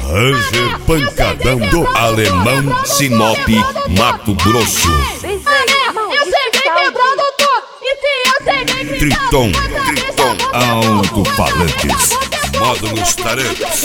Ranger Pancadão do Alemão, Sinop, Mato Grosso. Eu cheguei quebrando tudo, e se eu cheguei gritando, Triton Alto-Falantes, módulos taretas.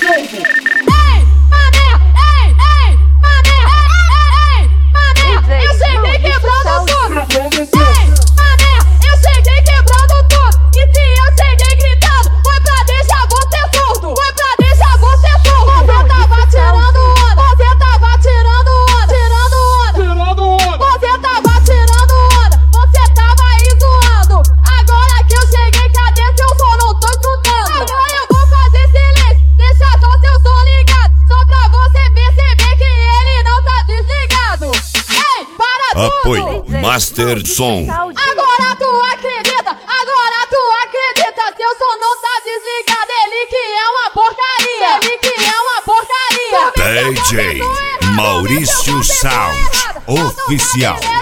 Eu cheguei quebrando tudo. Eu cheguei quebrando tudo. E se eu cheguei gritando, foi pra deixar você surdo. Foi pra deixar você surdo. Você tava tirando onda. Você tava tirando onda. Tirando onda. Você tava tirando onda. Você tava aí zoando. Agora que eu cheguei, cadê seu som? Não tô escutando. Agora eu vou fazer silêncio. Deixa só seu som ligado. Só pra você perceber que ele não tá desligado. Ei, para tudo. Apoio Master Som. Agora tu acredita, seu som não tá desligado. Ele que é uma porcaria, ele que é uma porcaria. DJ Maurício Sound Oficial.